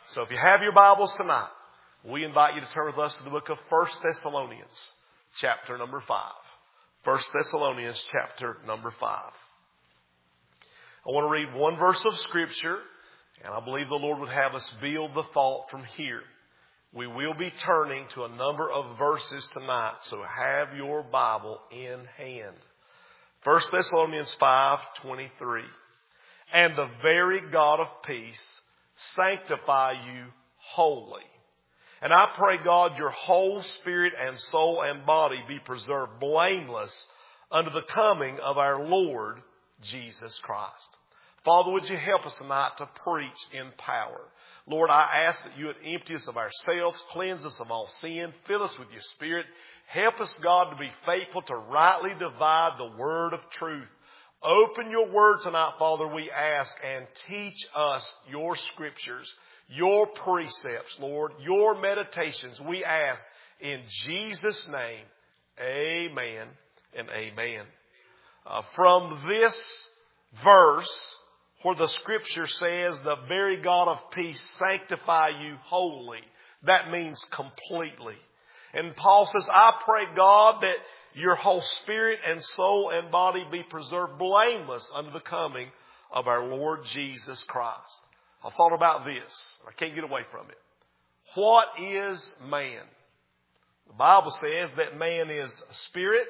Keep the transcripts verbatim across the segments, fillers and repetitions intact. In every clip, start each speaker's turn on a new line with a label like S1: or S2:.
S1: So if you have your Bibles tonight, we invite you to turn with us to the book of First Thessalonians, chapter number five. First Thessalonians, chapter number five. I want to read one verse of Scripture, and I believe the Lord would have us build the thought from here. We will be turning to a number of verses tonight, so have your Bible in hand. First Thessalonians five twenty-three. And the very God of peace sanctify you wholly. And I pray, God, your whole spirit and soul and body be preserved blameless unto the coming of our Lord Jesus Christ. Father, would you help us tonight to preach in power? Lord, I ask that you would empty us of ourselves, cleanse us of all sin, fill us with your Spirit. Help us, God, to be faithful to rightly divide the word of truth. Open your word tonight, Father, we ask, and teach us your scriptures, your precepts, Lord, your meditations, we ask in Jesus' name. Amen and amen. Uh, from this verse, where the scripture says, the very God of peace sanctify you wholly, that means completely. And Paul says, I pray, God, that your whole spirit and soul and body be preserved blameless unto the coming of our Lord Jesus Christ. I thought about this. I can't get away from it. What is man? The Bible says that man is a spirit,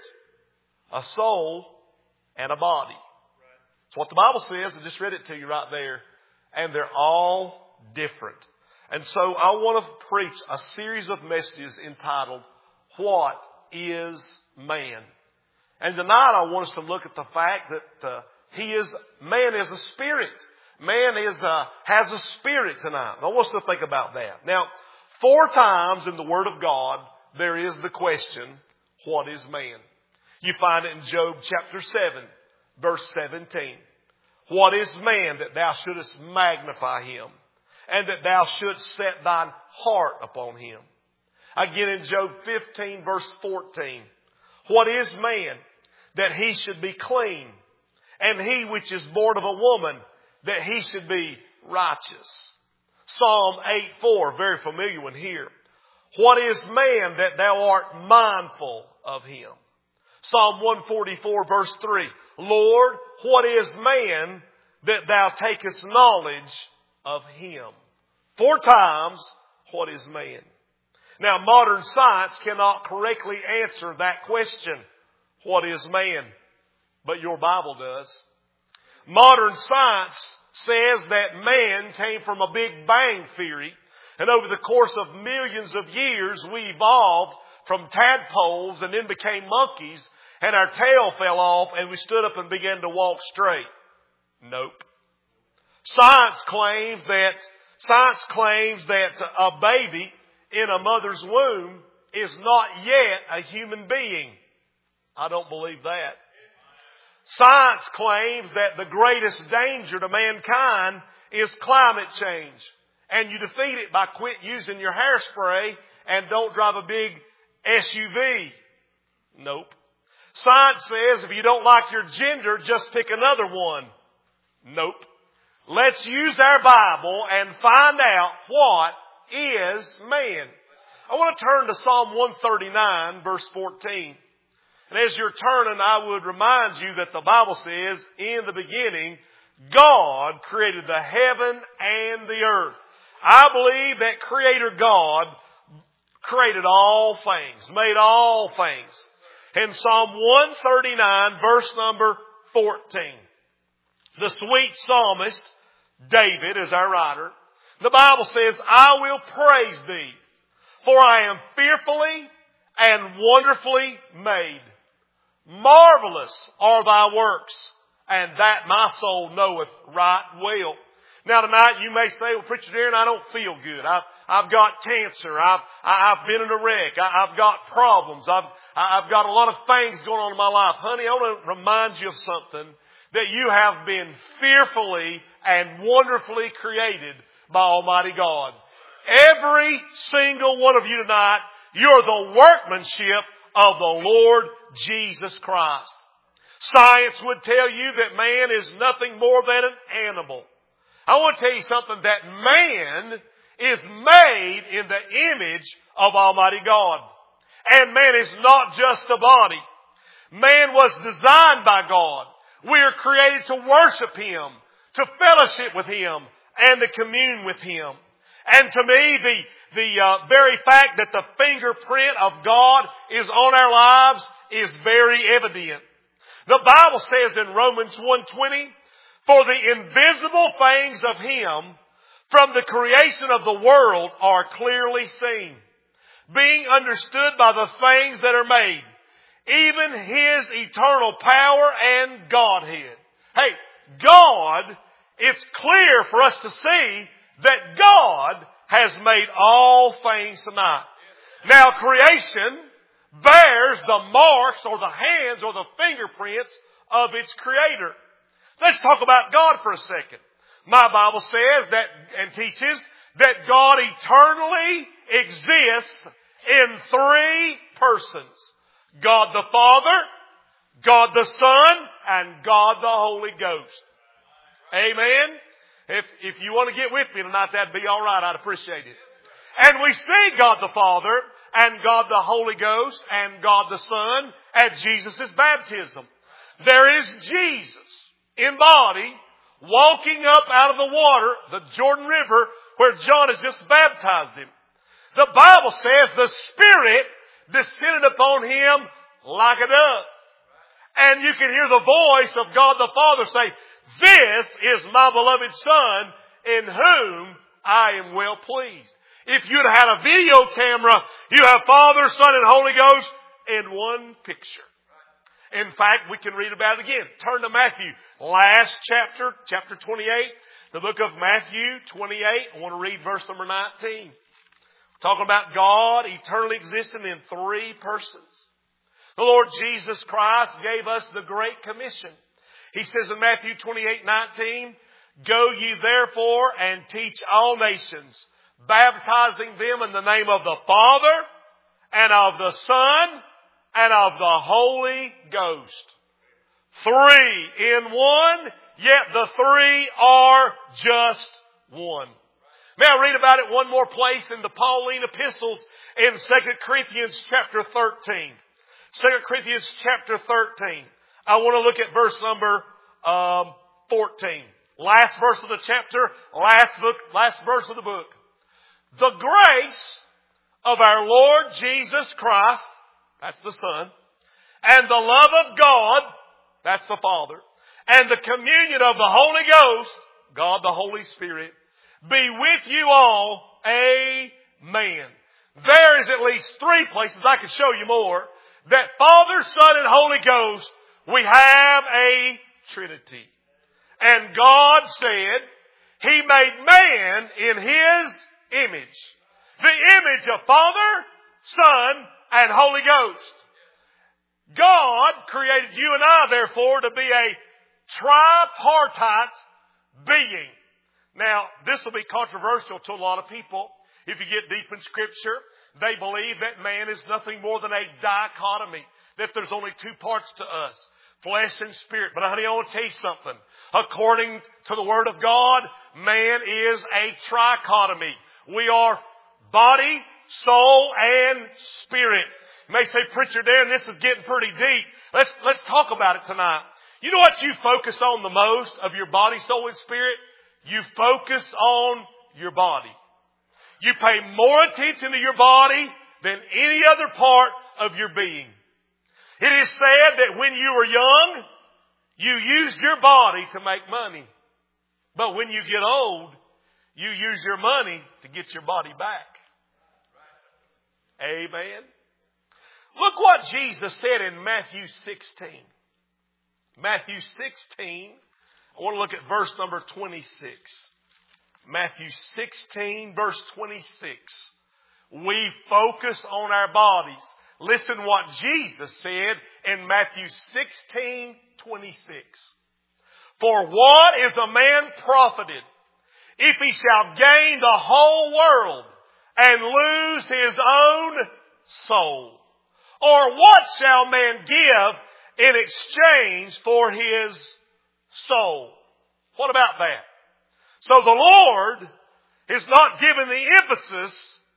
S1: a soul, and a body. That's what the Bible says. I just read it to you right there. And they're all different. And so I want to preach a series of messages entitled, What is Man? And tonight I want us to look at the fact that uh, he is, man is a spirit. Man is a, has a spirit tonight. I want us to think about that. Now, four times in the Word of God, there is the question, what is man? You find it in Job chapter seven, verse seventeen. What is man that thou shouldest magnify him, and that thou shouldst set thine heart upon him? Again in Job fifteen, verse fourteen. What is man that he should be clean, and he which is born of a woman that he should be righteous? Psalm eight four, very familiar one here. What is man that thou art mindful of him? Psalm one forty-four, verse three. Lord, what is man that thou takest knowledge of him? Four times, what is man? Now, modern science cannot correctly answer that question, what is man? But your Bible does. Modern science says that man came from a Big Bang theory, and over the course of millions of years, we evolved from tadpoles and then became monkeys, and our tail fell off and we stood up and began to walk straight. Nope. Science claims that, science claims that a baby in a mother's womb is not yet a human being. I don't believe that. Science claims that the greatest danger to mankind is climate change. And you defeat it by quit using your hairspray and don't drive a big S U V. Nope. Science says if you don't like your gender, just pick another one. Nope. Let's use our Bible and find out what is man. I want to turn to Psalm one thirty-nine, verse fourteen. And as you're turning, I would remind you that the Bible says, in the beginning, God created the heaven and the earth. I believe that Creator God created all things, made all things. In Psalm one thirty-nine, verse number fourteen, the sweet psalmist, David, is our writer. The Bible says, I will praise thee, for I am fearfully and wonderfully made. Marvelous are thy works, and that my soul knoweth right well. Now tonight you may say, well, Preacher Darren, I don't feel good. I've, I've got cancer. I've, I've been in a wreck. I, I've got problems. I've, I've got a lot of things going on in my life. Honey, I want to remind you of something, that you have been fearfully and wonderfully created by Almighty God. Every single one of you tonight, you're the workmanship of the Lord Jesus Christ. Science would tell you that man is nothing more than an animal. I want to tell you something, that man is made in the image of Almighty God. And man is not just a body. Man was designed by God. We are created to worship Him, to fellowship with Him, and to commune with Him. And to me, the, the uh, very fact that the fingerprint of God is on our lives is very evident. The Bible says in Romans one twenty, for the invisible things of Him from the creation of the world are clearly seen, being understood by the things that are made, even His eternal power and Godhead. Hey, God, it's clear for us to see that God has made all things tonight. Now creation bears the marks or the hands or the fingerprints of its Creator. Let's talk about God for a second. My Bible says that and teaches that God eternally exists in three persons. God the Father, God the Son, and God the Holy Ghost. Amen? If, if you want to get with me tonight, that'd be all right. I'd appreciate it. And we see God the Father and God the Holy Ghost and God the Son at Jesus' baptism. There is Jesus in body walking up out of the water, the Jordan River, where John has just baptized him. The Bible says the Spirit descended upon him like a dove. And you can hear the voice of God the Father say, this is my beloved Son in whom I am well pleased. If you'd have had a video camera, you have Father, Son, and Holy Ghost in one picture. In fact, we can read about it again. Turn to Matthew. Last chapter, chapter twenty-eight. The book of Matthew twenty-eight. I want to read verse number nineteen. Talking about God eternally existing in three persons. The Lord Jesus Christ gave us the Great Commission. He says in Matthew twenty-eight nineteen, go ye therefore and teach all nations, baptizing them in the name of the Father and of the Son and of the Holy Ghost. Three in one, yet the three are just one. May I read about it one more place in the Pauline epistles in Second Corinthians chapter thirteen. Second Corinthians chapter thirteen. I want to look at verse number um, fourteen. Last verse of the chapter, last book, last verse of the book. The grace of our Lord Jesus Christ, that's the Son, and the love of God, that's the Father, and the communion of the Holy Ghost, God the Holy Spirit, be with you all. Amen. There is at least three places, I could show you more, that Father, Son, and Holy Ghost, we have a Trinity. And God said He made man in His image. The image of Father, Son, and Holy Ghost. God created you and I, therefore, to be a tripartite being. Now, this will be controversial to a lot of people. If you get deep in Scripture, they believe that man is nothing more than a dichotomy, that there's only two parts to us, flesh and spirit. But honey, I want to tell you something. According to the Word of God, man is a trichotomy. We are body, soul, and spirit. You may say, Preacher Darren, this is getting pretty deep. Let's, let's talk about it tonight. You know what you focus on the most of your body, soul, and spirit? You focus on your body. You pay more attention to your body than any other part of your being. It is said that when you were young, you used your body to make money. But when you get old, you use your money to get your body back. Amen. Look what Jesus said in Matthew sixteen. Matthew sixteen. I want to look at verse number twenty-six. Matthew sixteen, verse twenty-six. We focus on our bodies. Listen what Jesus said in Matthew sixteen, twenty-six. For what is a man profited if he shall gain the whole world and lose his own soul? Or what shall man give in exchange for his soul? What about that? So the Lord, is not giving the emphasis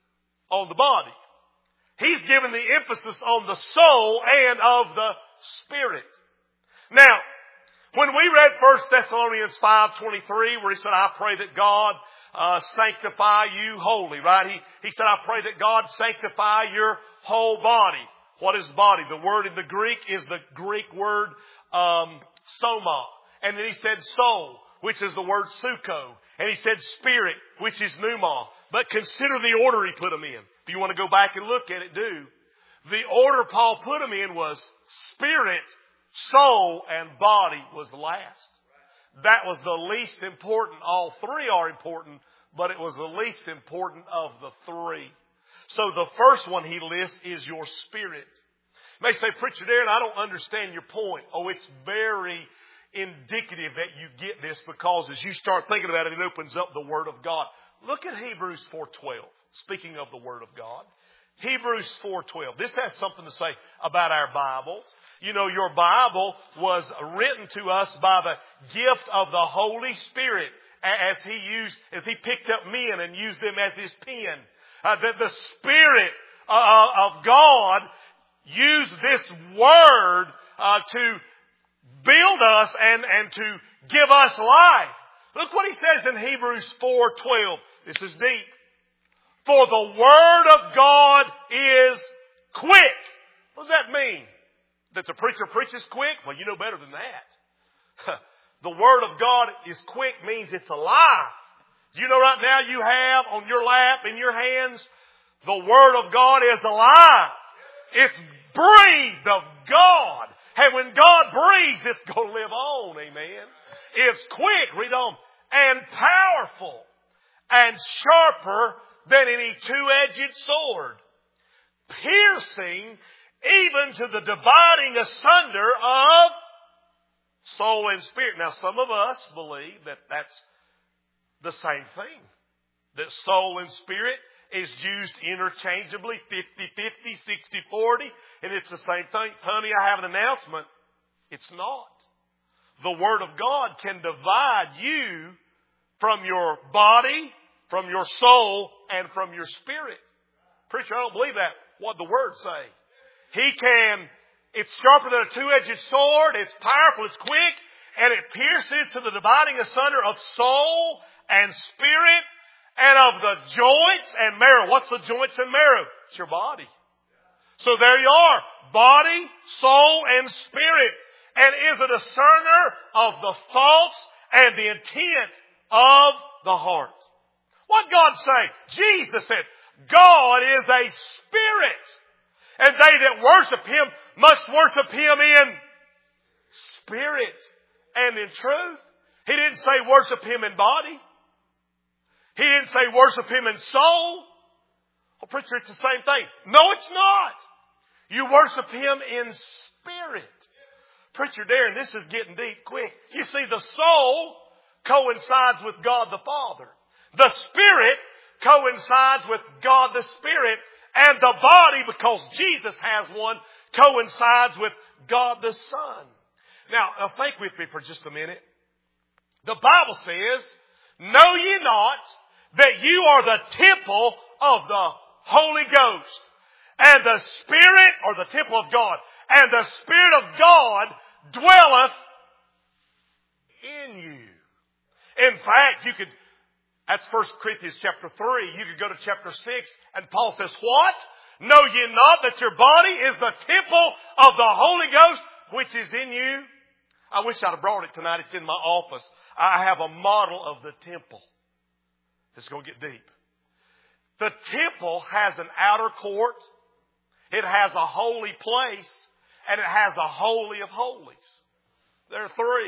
S1: on the body. He's giving the emphasis on the soul and of the spirit. Now, when we read First Thessalonians five twenty-three, where he said, I pray that God uh, sanctify you wholly, right? He, he said, I pray that God sanctify your whole body. What is body? The word in the Greek is the Greek word um, soma. And then he said soul, which is the word suko. And he said spirit, which is pneuma. But consider the order he put them in. If you want to go back and look at it, do. The order Paul put them in was spirit, soul, and body was the last. That was the least important. All three are important, but it was the least important of the three. So the first one he lists is your spirit. You may say, Preacher Darren, I don't understand your point. Oh, it's very indicative that you get this, because as you start thinking about it, it opens up the Word of God. Look at Hebrews four twelve. Speaking of the Word of God. Hebrews four twelve. This has something to say about our Bibles. You know, your Bible was written to us by the gift of the Holy Spirit, as He used, as He picked up men and used them as His pen. Uh, that the Spirit uh, of God used this Word uh, to build us and, and to give us life. Look what he says in Hebrews four twelve. This is deep. For the Word of God is quick. What does that mean? That the preacher preaches quick? Well, you know better than that. The Word of God is quick means it's alive. Do you know right now you have on your lap, in your hands, the Word of God is alive. It's breathed of God. And when God breathes, it's going to live on. Amen. It's quick, read on, and powerful and sharper than any two-edged sword, piercing even to the dividing asunder of soul and spirit. Now, some of us believe that that's the same thing. That soul and spirit is used interchangeably, fifty-fifty, sixty forty, and it's the same thing. Honey, I have an announcement. It's not. The Word of God can divide you from your body, from your soul, and from your spirit. Preacher, I don't believe that. What the Word say? He can, it's sharper than a two-edged sword, it's powerful, it's quick, and it pierces to the dividing asunder of soul and spirit, and of the joints and marrow. What's the joints and marrow? It's your body. So there you are. Body, soul, and spirit. And is a discerner of the thoughts and the intent of the heart. What God say? Jesus said, God is a spirit. And they that worship Him must worship Him in spirit and in truth. He didn't say worship Him in body. He didn't say worship Him in soul. Well, preacher, it's the same thing. No, it's not. You worship Him in spirit. Preacher Darren, this is getting deep quick. You see, the soul coincides with God the Father. The spirit coincides with God the Spirit. And the body, because Jesus has one, coincides with God the Son. Now, now think with me for just a minute. The Bible says, know ye not that you are the temple of the Holy Ghost, and the Spirit, or the temple of God, and the Spirit of God dwelleth in you. In fact, you could, that's First Corinthians chapter three. You could go to chapter six, and Paul says, what? Know ye not that your body is the temple of the Holy Ghost, which is in you? I wish I'd have brought it tonight. It's in my office. I have a model of the temple. It's going to get deep. The temple has an outer court. It has a holy place. And it has a holy of holies. There are three.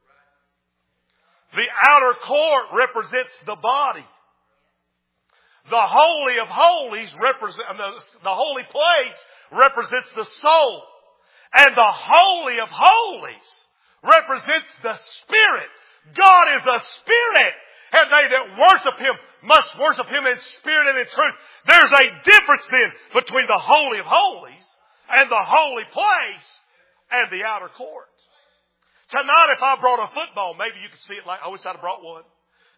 S1: The outer court represents the body. The holy of holies represent, the, the holy place represents the soul. And the holy of holies represents the spirit. God is a spirit. And they that worship Him must worship Him in spirit and in truth. There's a difference then between the holy of holies and the holy place and the outer court. Tonight, if I brought a football, maybe you could see it like, I wish I'd have brought one.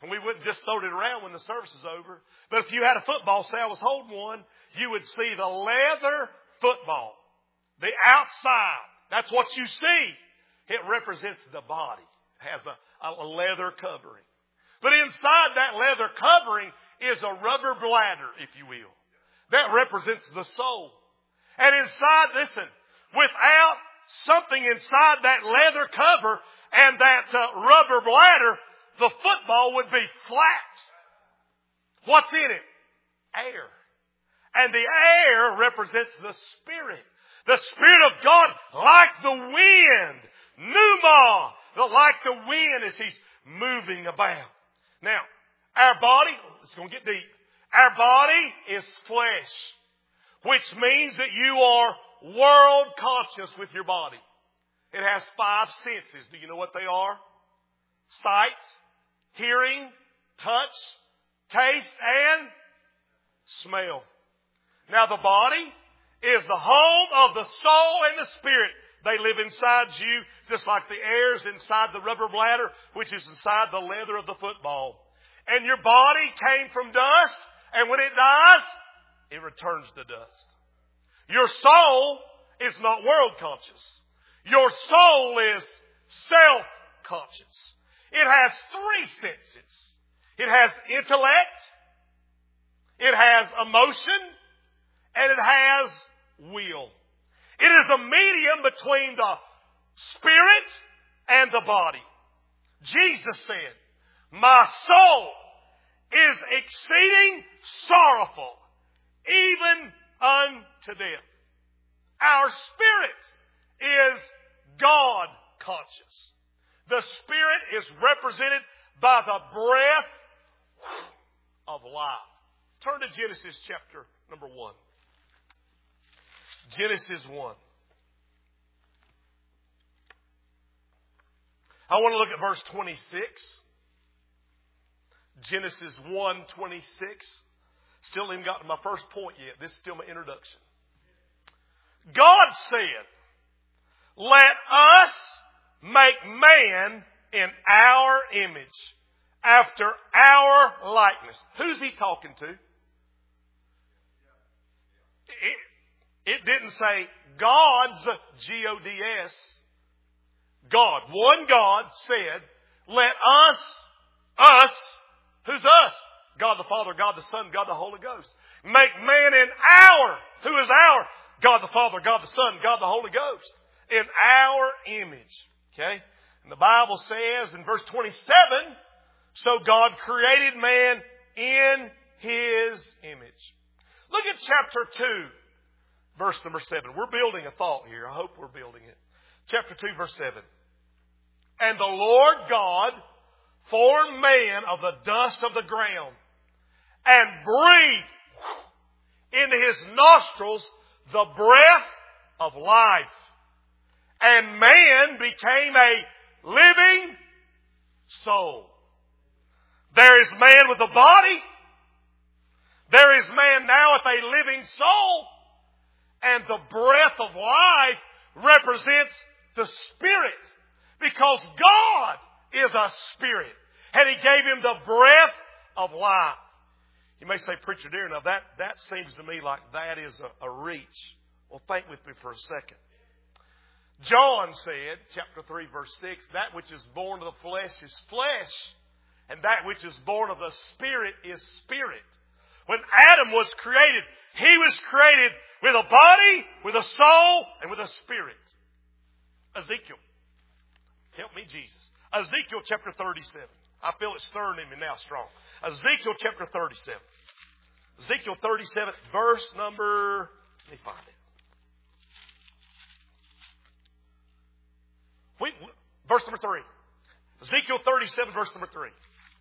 S1: And we wouldn't just throw it around when the service is over. But if you had a football, say I was holding one, you would see the leather football. The outside. That's what you see. It represents the body. It has a, a leather covering. But inside that leather covering is a rubber bladder, if you will. That represents the soul. And inside, listen, without something inside that leather cover and that uh, rubber bladder, the football would be flat. What's in it? Air. And the air represents the Spirit. The Spirit of God, like the wind. Pneuma, like the wind as He's moving about. Now, our body, it's going to get deep. Our body is flesh, which means that you are world conscious with your body. It has five senses. Do you know what they are? Sight, hearing, touch, taste, and smell. Now the body is the home of the soul and the spirit. They live inside you just like the air is inside the rubber bladder, which is inside the leather of the football. And your body came from dust, and when it dies, it returns to dust. Your soul is not world conscious. Your soul is self-conscious. It has three senses. It has intellect, it has emotion, and it has will. It is a medium between the spirit and the body. Jesus said, my soul is exceeding sorrowful, even unto death. Our spirit is God conscious. The spirit is represented by the breath of life. Turn to Genesis chapter number one. Genesis one. I want to look at verse twenty-six. Genesis one twenty-six. Still haven't gotten to my first point yet. This is still my introduction. God said, let us make man in our image, after our likeness. Who's He talking to? It, it didn't say God's, G O D S. God, one God said, let us, us, who's us? God the Father, God the Son, God the Holy Ghost. Make man in our, who is our? God the Father, God the Son, God the Holy Ghost. In our image. Okay? And the Bible says in verse twenty-seven, so God created man in His image. Look at chapter two, verse number seven. We're building a thought here. I hope we're building it. Chapter two, verse seven. And the Lord God formed man of the dust of the ground and breathed into his nostrils the breath of life. And man became a living soul. There is man with a body. There is man now with a living soul. And the breath of life represents the Spirit. Because God is a Spirit. And He gave him the breath of life. You may say, Preacher dear, now that, that seems to me like that is a, a reach. Well, think with me for a second. John said, chapter three, verse six, that which is born of the flesh is flesh, and that which is born of the Spirit is spirit. When Adam was created, he was created with a body, with a soul, and with a spirit. Ezekiel. Help me, Jesus. Ezekiel chapter thirty-seven. I feel it stirring in me now strong. Ezekiel chapter thirty-seven. Ezekiel thirty-seven, verse number, let me find it. Wait, verse number three. Ezekiel thirty-seven, verse number three.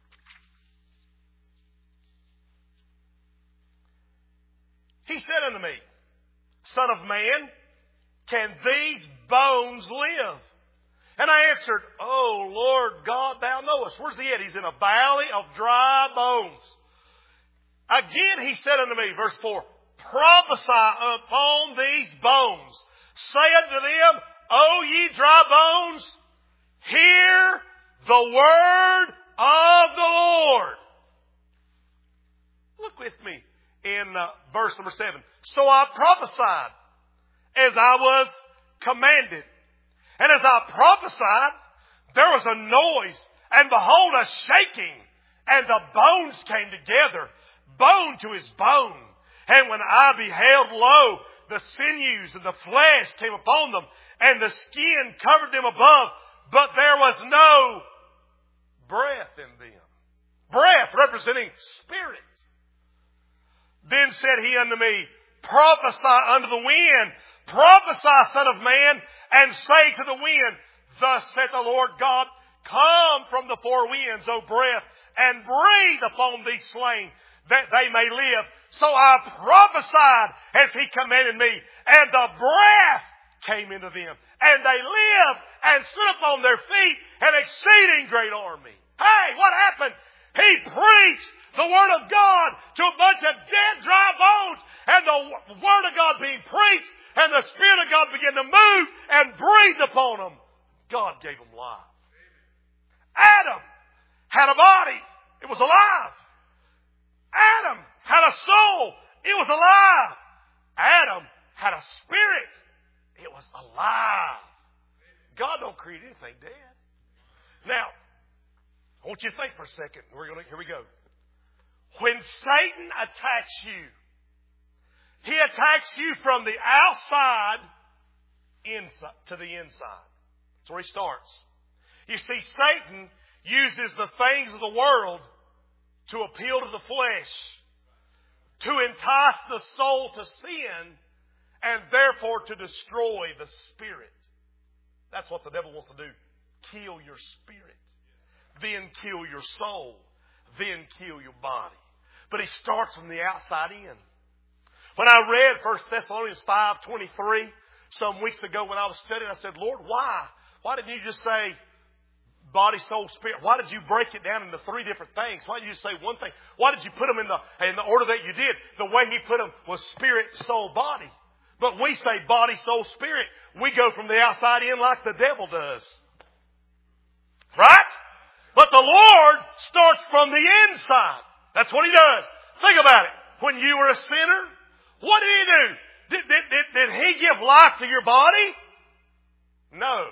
S1: He said unto me, Son of man, can these bones live? And I answered, Oh, Lord God, thou knowest. Where's he at? He's in a valley of dry bones. Again he said unto me, verse four, Prophesy upon these bones. Say unto them, O ye dry bones, hear the word of the Lord. Look with me in uh, verse number seven. So I prophesied as I was commanded. And as I prophesied, there was a noise, and behold, a shaking, and the bones came together, bone to his bone. And when I beheld, lo, the sinews and the flesh came upon them, and the skin covered them above, but there was no breath in them. Breath representing spirit. Then said he unto me, prophesy unto the wind, prophesy, son of man, and say to the wind, thus saith the Lord God, come from the four winds, O breath, and breathe upon these slain, that they may live. So I prophesied as he commanded me, and the breath came into them, and they lived and stood upon their feet, an exceeding great army. Hey, what happened? He preached the Word of God to a bunch of dead, dry bones, and the Word of God being preached, and the Spirit of God began to move and breathe upon them. God gave them life. Adam had a body. It was alive. Adam had a soul. It was alive. Adam had a spirit. It was alive. God don't create anything dead. Now, I want you to think for a second. We're gonna, here we go. When Satan attacks you, he attacks you from the outside inside to the inside. That's where he starts. You see, Satan uses the things of the world to appeal to the flesh, to entice the soul to sin, and therefore to destroy the spirit. That's what the devil wants to do. Kill your spirit. Then kill your soul. Then kill your body. But he starts from the outside in. When I read First Thessalonians five twenty-three some weeks ago when I was studying, I said, Lord, why? Why didn't you just say body, soul, spirit? Why did you break it down into three different things? Why did you say one thing? Why did you put them in the, in the order that you did? The way he put them was spirit, soul, body. But we say body, soul, spirit. We go from the outside in like the devil does. Right? But the Lord starts from the inside. That's what he does. Think about it. When you were a sinner, what did he do? Did, did, did, did he give life to your body? No.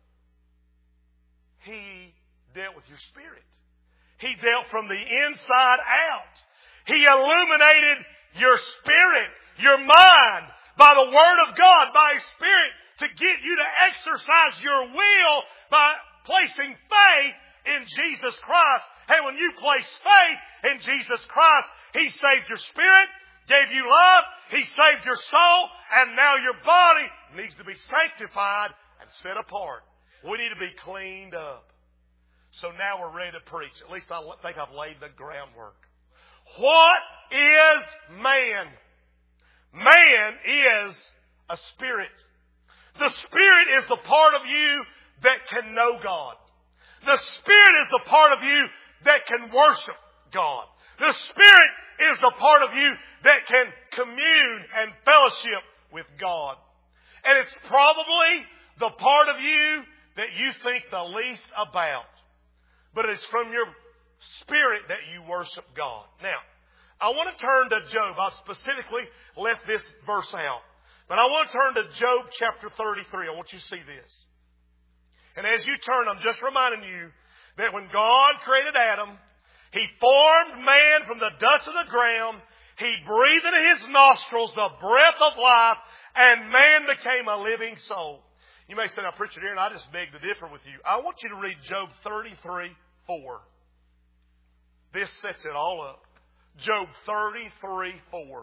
S1: He dealt with your spirit. He dealt from the inside out. He illuminated your spirit, your mind, by the Word of God, by His Spirit, to get you to exercise your will by placing faith in Jesus Christ. And when you place faith in Jesus Christ, He saved your spirit, gave you love, He saved your soul, and now your body needs to be sanctified and set apart. We need to be cleaned up. So now we're ready to preach. At least I think I've laid the groundwork. What is man? Man is a spirit. The Spirit is the part of you that can know God. The Spirit is the part of you that can worship God. The Spirit is the part of you that can commune and fellowship with God. And it's probably the part of you that you think the least about. But it's from your spirit that you worship God. Now, I want to turn to Job. I specifically left this verse out. But I want to turn to Job chapter thirty-three. I want you to see this. And as you turn, I'm just reminding you that when God created Adam, He formed man from the dust of the ground. He breathed into his nostrils the breath of life, and man became a living soul. You may say, now, preacher, Aaron, I just beg to differ with you. I want you to read Job thirty-three four. This sets it all up. Job thirty-three four.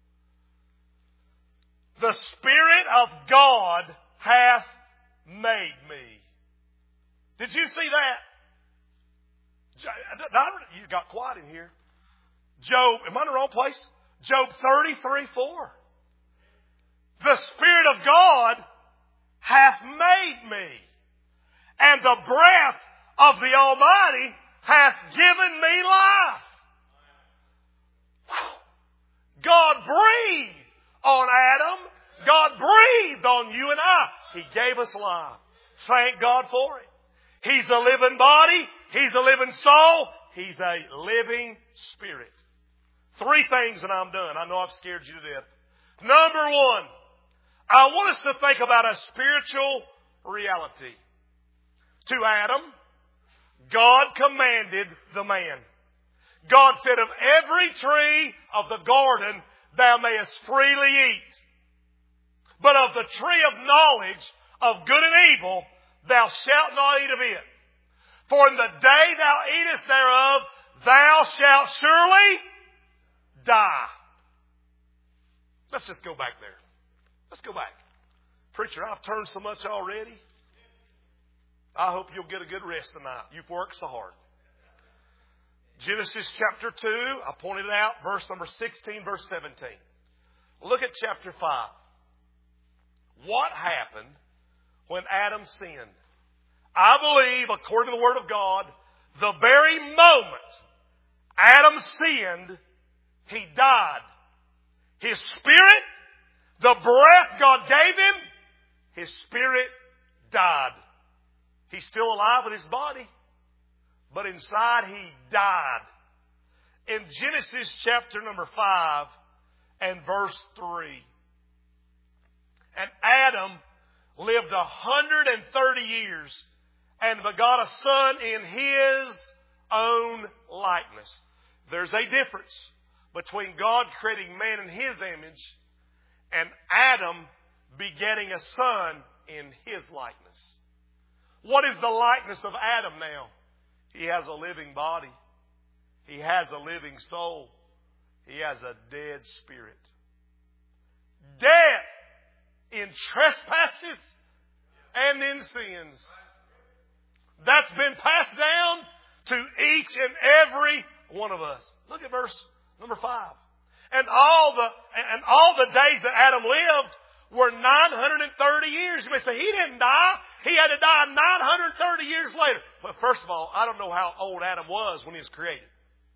S1: The Spirit of God hath made me. Did you see that? You got quiet in here. Job, am I in the wrong place? Job thirty-three four. The Spirit of God hath made me, and the breath of the Almighty hath given me life. God breathed on Adam. God breathed on you and I. He gave us life. Thank God for it. He's a living body. He's a living soul. He's a living spirit. Three things and I'm done. I know I've scared you to death. Number one, I want us to think about a spiritual reality. To Adam, God commanded the man. God said, of every tree of the garden thou mayest freely eat. But of the tree of knowledge of good and evil thou shalt not eat of it. For in the day thou eatest thereof, thou shalt surely die. Let's just go back there. Let's go back. Preacher, I've turned so much already. I hope you'll get a good rest tonight. You've worked so hard. Genesis chapter two, I pointed it out, verse number sixteen, verse seventeen. Look at chapter five. What happened when Adam sinned? I believe, according to the Word of God, the very moment Adam sinned, he died. His spirit, the breath God gave him, his spirit died. He's still alive with his body, but inside he died. In Genesis chapter number five and verse three, and Adam lived a hundred and thirty years and begot a son in his own likeness. There's a difference between God creating man in his image and Adam begetting a son in his likeness. What is the likeness of Adam now? He has a living body. He has a living soul. He has a dead spirit. Dead in trespasses and in sins. That's been passed down to each and every one of us. Look at verse number five. And all the and all the days that Adam lived were nine hundred thirty years. You may say, he didn't die. He had to die nine hundred thirty years later. Well, first of all, I don't know how old Adam was when he was created.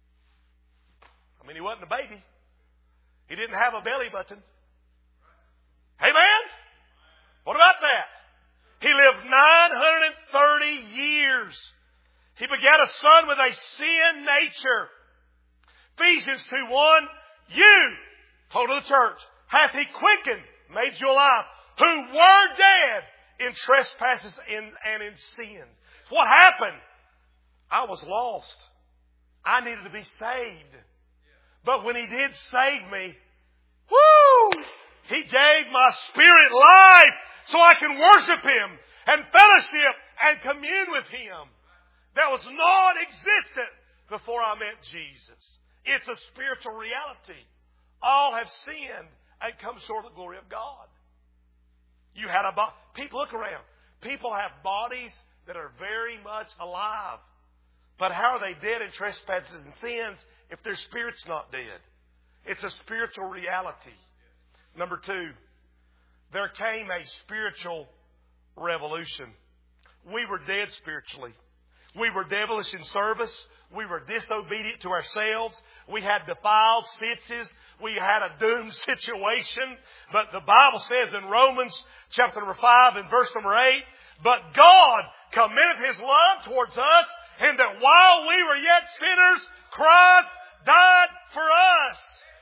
S1: I mean, he wasn't a baby. He didn't have a belly button. Amen? What about that? He lived nine hundred thirty years. He begat a son with a sin nature. Ephesians two one, you, told to the church, hath he quickened, made you alive, who were dead in trespasses and in sin. What happened? I was lost. I needed to be saved. But when he did save me, whoo! He gave my spirit life so I can worship him and fellowship and commune with him. That was non-existent before I met Jesus. It's a spiritual reality. All have sinned and come short of the glory of God. You had a body. People, look around. People have bodies that are very much alive. But how are they dead in trespasses and sins if their spirit's not dead? It's a spiritual reality. Number two, there came a spiritual revolution. We were dead spiritually. We were devilish in service. We were disobedient to ourselves. We had defiled senses. We had a doomed situation. But the Bible says in Romans chapter number five and verse number eight, but God commendeth his love towards us, and that while we were yet sinners, Christ died for us.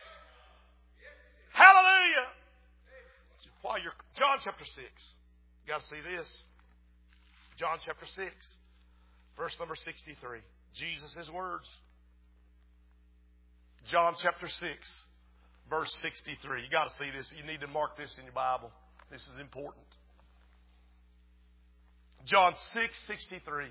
S1: Hallelujah. While you're, John chapter six. You got to see this. John chapter six, verse number sixty-three. Jesus' words. John chapter six, verse sixty-three. You got to see this. You need to mark this in your Bible. This is important. John six, sixty-three.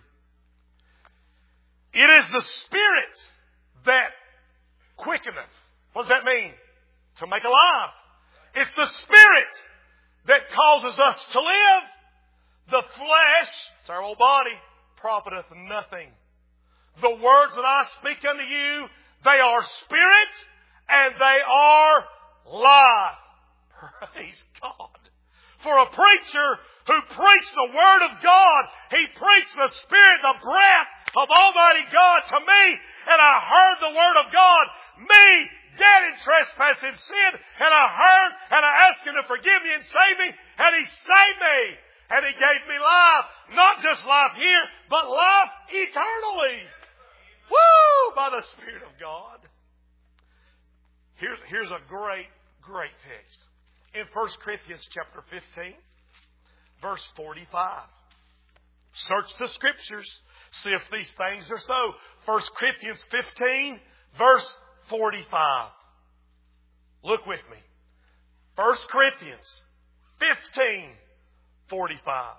S1: It is the Spirit that quickeneth. What does that mean? To make alive. It's the Spirit that causes us to live. The flesh, it's our old body, profiteth nothing. The words that I speak unto you, they are spirit and they are life. Praise God. For a preacher who preached the Word of God, he preached the Spirit, the breath of Almighty God to me, and I heard the Word of God, me, dead in trespass and sin, and I heard and I asked him to forgive me and save me, and he saved me. And He gave me life. Not just life here, but life eternally. Woo! By the Spirit of God. Here's, here's a great, great text. In First Corinthians chapter fifteen, verse forty-five. Search the Scriptures. See if these things are so. First Corinthians fifteen, verse forty-five. Look with me. First Corinthians fifteen, forty-five.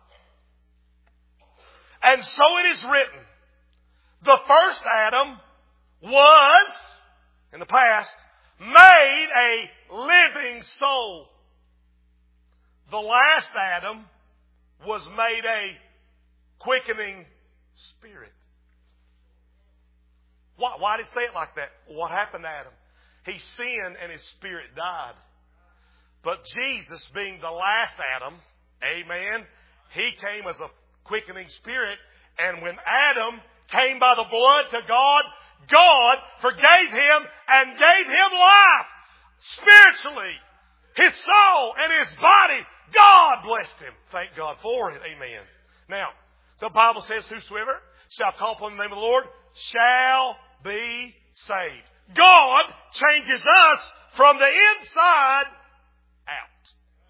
S1: And so it is written, the first Adam was, in the past, made a living soul. The last Adam was made a quickening spirit. Why, why did he say it like that? What happened to Adam? He sinned and his spirit died. But Jesus, being the last Adam, amen, He came as a quickening spirit. And when Adam came by the blood to God, God forgave him and gave him life. Spiritually. His soul and his body. God blessed him. Thank God for it. Amen. Now, the Bible says, whosoever shall call upon the name of the Lord shall be saved. God changes us from the inside out.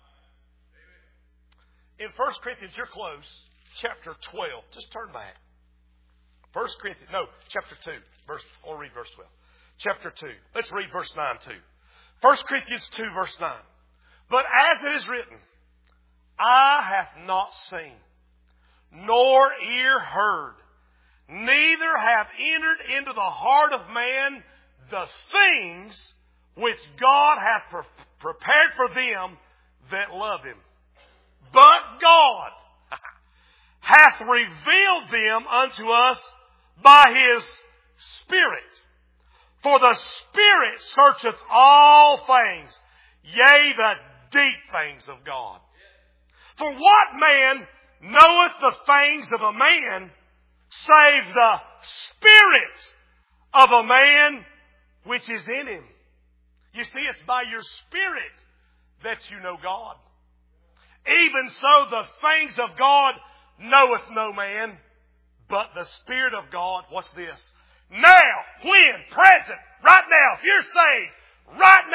S1: In First Corinthians, you're close, chapter twelve. Just turn back. First Corinthians, no, chapter two. Verse, I'll read verse twelve. Chapter two. Let's read verse nine too. First Corinthians two, verse nine. But as it is written, eye hath not seen, nor ear heard, neither have entered into the heart of man the things which God hath pre- prepared for them that love Him. But God hath revealed them unto us by His Spirit. For the Spirit searcheth all things, yea, the deep things of God. For what man knoweth the things of a man, save the Spirit of a man which is in him? You see, it's by your Spirit that you know God. Even so, the things of God knoweth no man, but the Spirit of God. What's this? Now, when, present, right now, if you're saved, right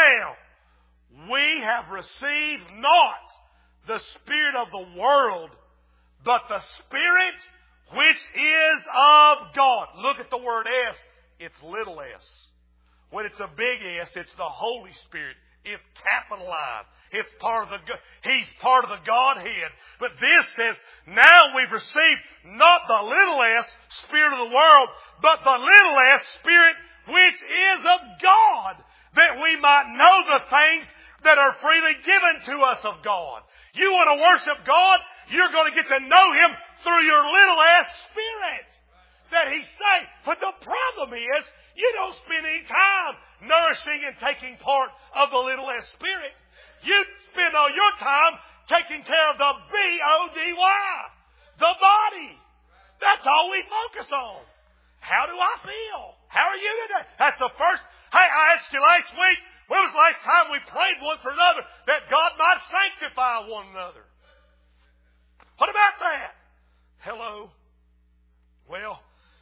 S1: now, we have received not the Spirit of the world, but the Spirit which is of God. Look at the word S. It's little s. When it's a big S, it's the Holy Spirit. It's capitalized. It's part of the, He's part of the Godhead. But this says, now we've received not the little s, Spirit of the world, but the little s, Spirit which is of God, that we might know the things that are freely given to us of God. You want to worship God, you're going to get to know Him through your little s Spirit that He's saved. But the problem is, you don't spend any time nourishing and taking part of the little s Spirit. You spend all your time taking care of the B O D Y, the body. That's all we focus on. How do I feel? How are you today? That's the first. Hey, I asked you last week, when was the last time we prayed one for another that God might sanctify one another? What about that? Hello? Well,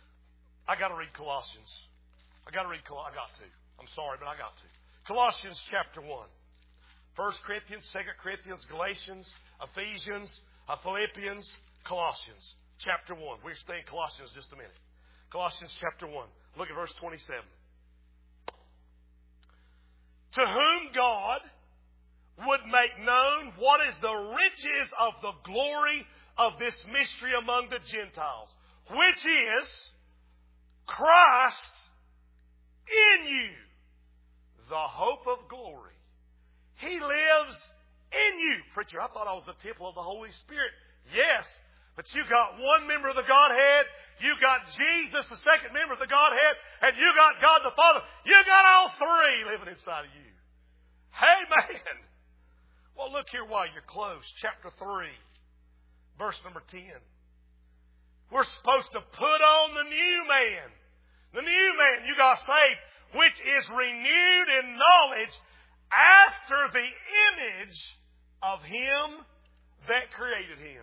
S1: I got to read Colossians. I got to read Colossians. I got to. I'm sorry, but I got to. Colossians chapter one. First Corinthians, Second Corinthians, Galatians, Ephesians, Philippians, Colossians chapter one. We're staying in Colossians just a minute. Colossians chapter one. Look at verse twenty-seven. To whom God would make known what is the riches of the glory of this mystery among the Gentiles, which is Christ in you, the hope of glory. He lives in you. Preacher, I thought I was the temple of the Holy Spirit. Yes, but you got one member of the Godhead. You got Jesus, the second member of the Godhead. And you got God the Father. You got all three living inside of you. Amen. Well, look here while you're close. Chapter three, verse number ten. We're supposed to put on the new man. The new man you got saved, which is renewed in knowledge after the image of Him that created him.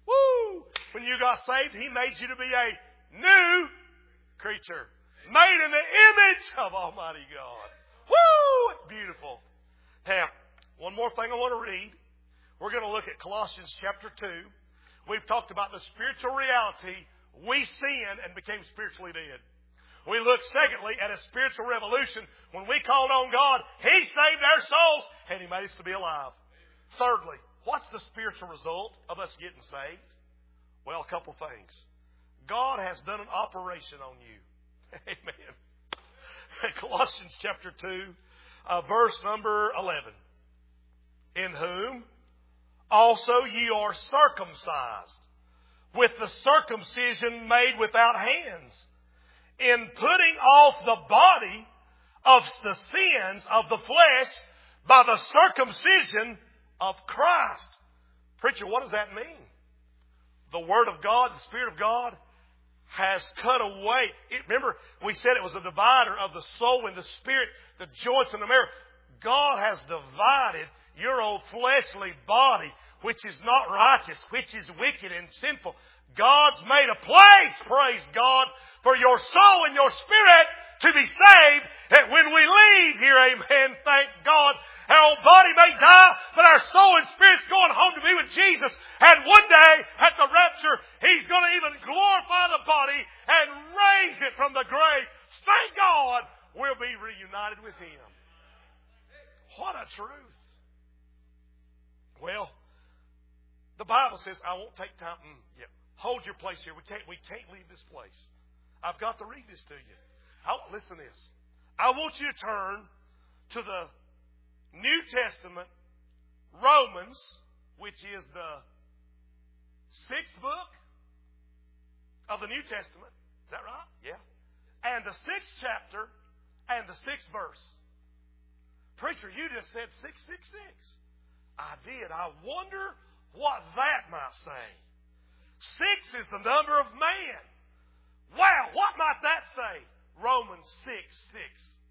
S1: Woo! When you got saved, He made you to be a new creature. Made in the image of Almighty God. Woo! It's beautiful. Now, one more thing I want to read. We're going to look at Colossians chapter two. We've talked about the spiritual reality. We sinned and became spiritually dead. We look, secondly, at a spiritual revolution. When we called on God, He saved our souls and He made us to be alive. Thirdly, what's the spiritual result of us getting saved? Well, a couple things. God has done an operation on you. Amen. Colossians chapter two, uh, verse number eleven. In whom also ye are circumcised with the circumcision made without hands, in putting off the body of the sins of the flesh by the circumcision of Christ. Preacher, what does that mean? The Word of God, the Spirit of God, has cut away. It, remember, we said it was a divider of the soul and the spirit, the joints and the marrow. God has divided your old fleshly body, which is not righteous, which is wicked and sinful. God's made a place, praise God, for your soul and your spirit to be saved. And when we leave here, amen, thank God, our old body may die, but our soul and spirit's going home to be with Jesus. And one day, at the rapture, He's going to even glorify the body and raise it from the grave. Thank God, we'll be reunited with Him. What a truth. Well, the Bible says, I won't take time. Mm, yeah. Hold your place here. We can't, we can't leave this place. I've got to read this to you. I, listen to this. I want you to turn to the New Testament, Romans, which is the sixth book of the New Testament. Is that right? Yeah. And the sixth chapter and the sixth verse. Preacher, you just said six six six. I did. I wonder what that might say. Six is the number of man. Wow, what might that say? Romans six six.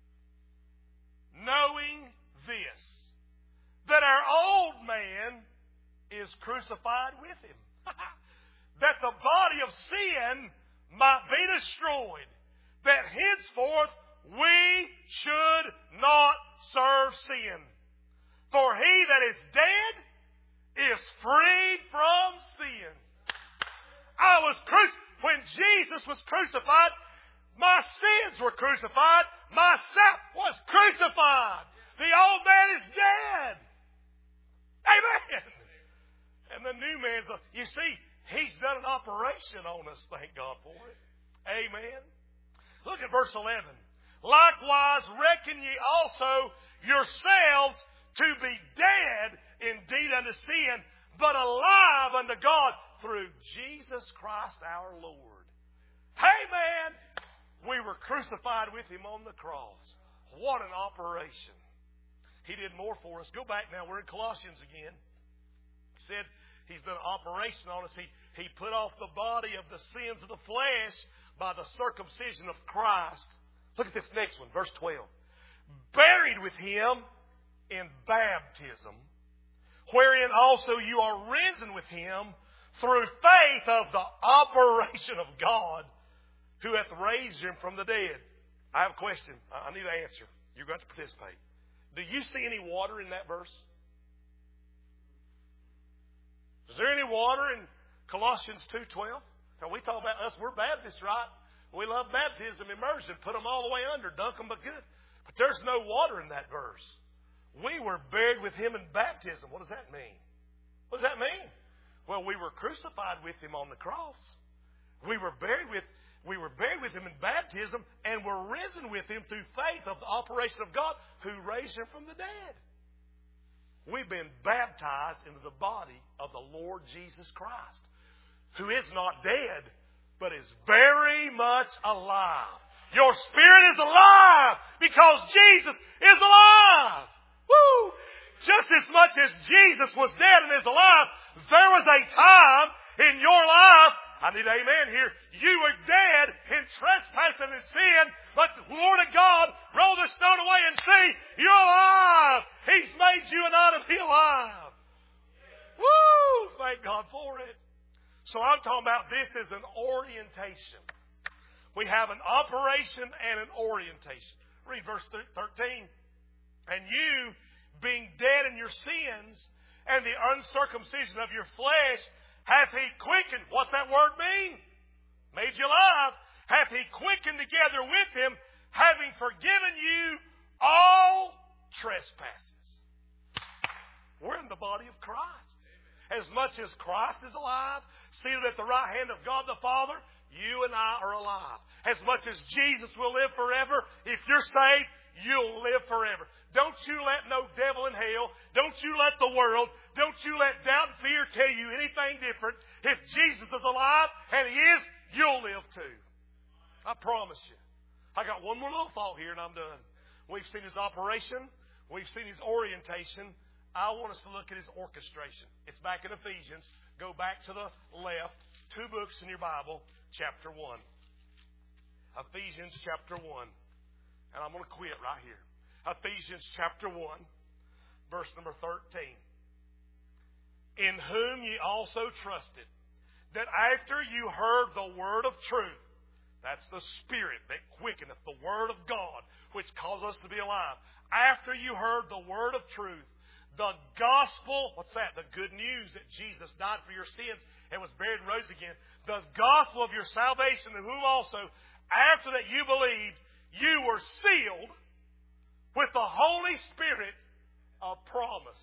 S1: Knowing this, that our old man is crucified with Him, that the body of sin might be destroyed, that henceforth we should not serve sin. For he that is dead is freed from sin. I was crucified. When Jesus was crucified, my sins were crucified. Myself was crucified. The old man is dead. Amen. And the new man's, you see, He's done an operation on us. Thank God for it. Amen. Look at verse eleven. Likewise reckon ye also yourselves to be dead indeed unto sin, but alive unto God through Jesus Christ our Lord. Hey man, we were crucified with Him on the cross. What an operation. He did more for us. Go back now. We're in Colossians again. He said He's done an operation on us. He, he put off the body of the sins of the flesh by the circumcision of Christ. Look at this next one, verse twelve. Buried with Him in baptism, wherein also you are risen with Him through faith of the operation of God, who hath raised Him from the dead. I have a question. I need an answer. You're going to participate. Do you see any water in that verse? Is there any water in Colossians two twelve? Now we talk about us, we're Baptists, right? We love baptism, immersion, put them all the way under, dunk them but good. But there's no water in that verse. We were buried with Him in baptism. What does that mean? What does that mean? Well, we were crucified with Him on the cross. We were buried with We were buried with Him in baptism and were risen with Him through faith of the operation of God who raised Him from the dead. We've been baptized into the body of the Lord Jesus Christ, who is not dead, but is very much alive. Your spirit is alive because Jesus is alive. Woo! Just as much as Jesus was dead and is alive, there was a time in your life, I need an amen here, you were dead in trespass and in sin, but the Lord of God rolled the stone away and see, you're alive. He's made you and I to be alive. Woo! Thank God for it. So I'm talking about this is an orientation. We have an operation and an orientation. Read verse thirteen. And you, being dead in your sins and the uncircumcision of your flesh, hath He quickened. What's that word mean? Made you alive. Hath He quickened together with Him, having forgiven you all trespasses. We're in the body of Christ. As much as Christ is alive, seated at the right hand of God the Father, you and I are alive. As much as Jesus will live forever, if you're saved, you'll live forever. Don't you let no devil in hell, don't you let the world, don't you let doubt and fear tell you anything different. If Jesus is alive, and He is, you'll live too. I promise you. I got one more little thought here and I'm done. We've seen His operation. We've seen His orientation. I want us to look at His orchestration. It's back in Ephesians. Go back to the left. Two books in your Bible. Chapter one. Ephesians chapter one. And I'm going to quit right here. Ephesians chapter one. Verse number thirteen. In whom ye also trusted, that after you heard the word of truth, that's the Spirit that quickeneth, the Word of God, which calls us to be alive. After you heard the word of truth, the gospel, what's that? The good news that Jesus died for your sins and was buried and rose again. The gospel of your salvation, in whom also, after that you believed, you were sealed with the Holy Spirit of promise.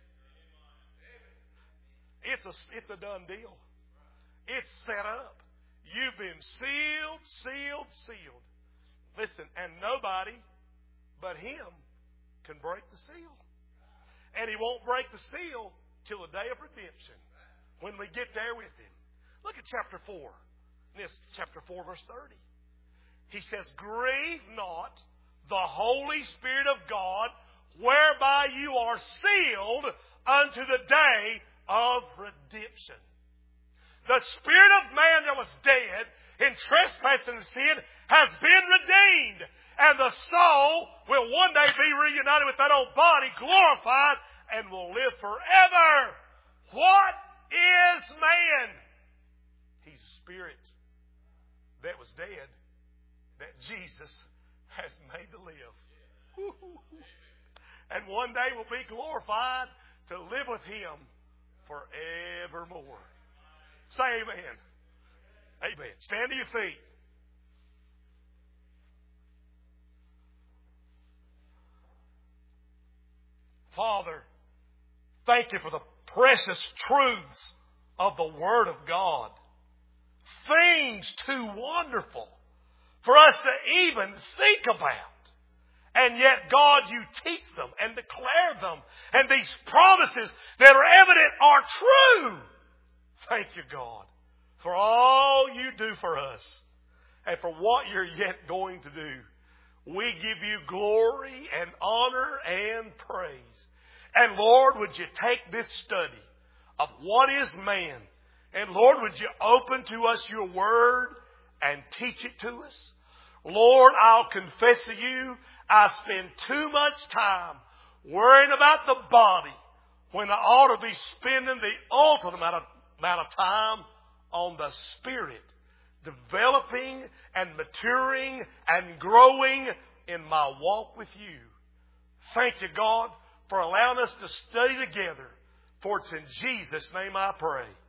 S1: It's a, it's a done deal. It's set up. You've been sealed, sealed, sealed. Listen, and nobody but Him can break the seal. And He won't break the seal till the day of redemption, when we get there with Him. Look at chapter four. This chapter four, verse thirty. He says, grieve not the Holy Spirit of God, whereby you are sealed unto the day of redemption. The spirit of man that was dead in trespass and sin has been redeemed. And the soul will one day be reunited with that old body, glorified, and will live forever. What is man? He's a spirit that was dead, that Jesus has made to live. And one day will be glorified to live with Him forevermore. Say amen. Amen. Stand to your feet. Father, thank You for the precious truths of the Word of God. Things too wonderful for us to even think about. And yet, God, You teach them and declare them. And these promises that are evident are true. Thank You, God, for all You do for us and for what You're yet going to do. We give You glory and honor and praise. And Lord, would You take this study of what is man, and Lord, would You open to us Your Word and teach it to us? Lord, I'll confess to You, I spend too much time worrying about the body when I ought to be spending the ultimate amount of amount of time on the Spirit, developing and maturing and growing in my walk with You. Thank You, God, for allowing us to study together. For it's in Jesus' name I pray.